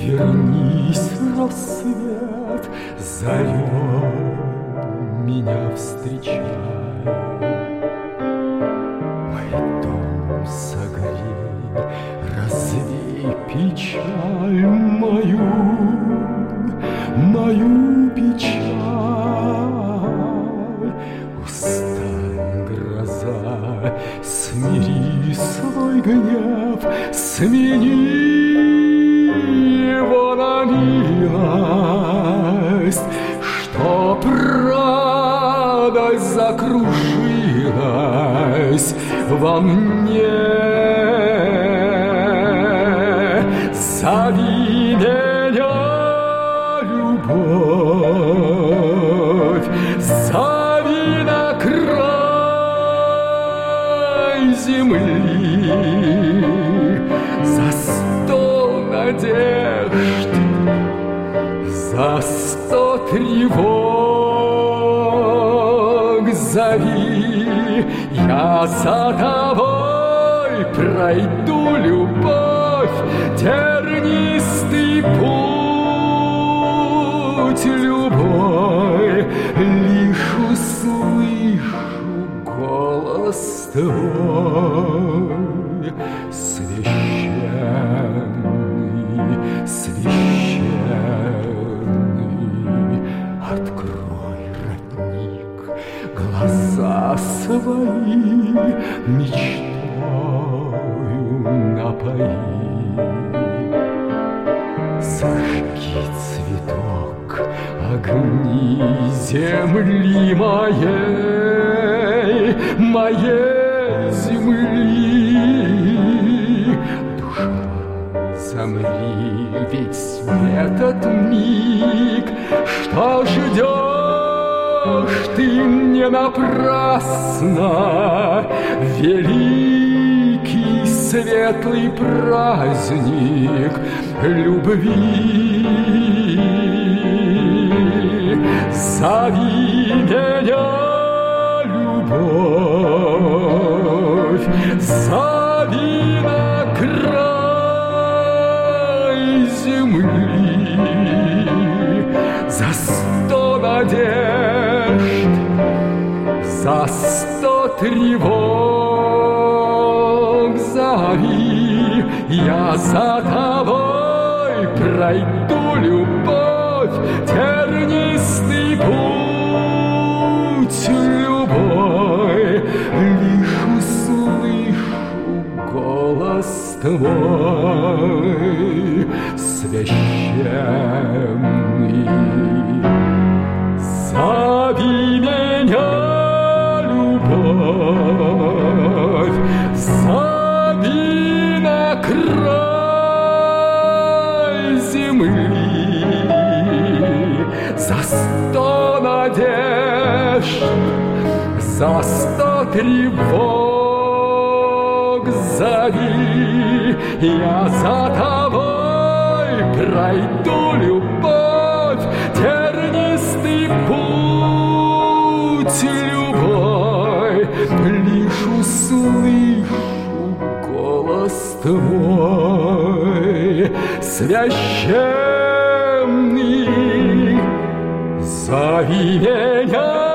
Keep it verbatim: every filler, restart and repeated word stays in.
Вернись, рассвет, зарей меня встречай. Мой дом согрей, развей печаль мою, мою печаль. Устань, гроза, смири свой гнев, смени его на милость, что радость закружилась во мне. Зови меня, любовь, зови на край земли, за сто надежд, за сто тревог. Зови, я за тобой пройду, любовь, тернистый путь любой. Лишь услышу голос твой, священный, священный. Открой, родник, глаза свои, мечтою напои. Зажги цветок, огни земли моей, моей земли. Душа, замри, ведь этот миг, что ждешь ты не напрасно. Великий светлый праздник любви. Зови меня, любовь, зови на край земли, за сто надежд, за сто тревог. Зови, я за тобой пройду, любовь, тернистый путь любой. Лишь услышу голос твой, священный. Зови меня, любовь, зови на край земли, за сто надежд, за сто тревог. Зови, я за тобой пройду, любовь, тернистый путь любой. Лишь услышу голос твой, священный. Зови меня,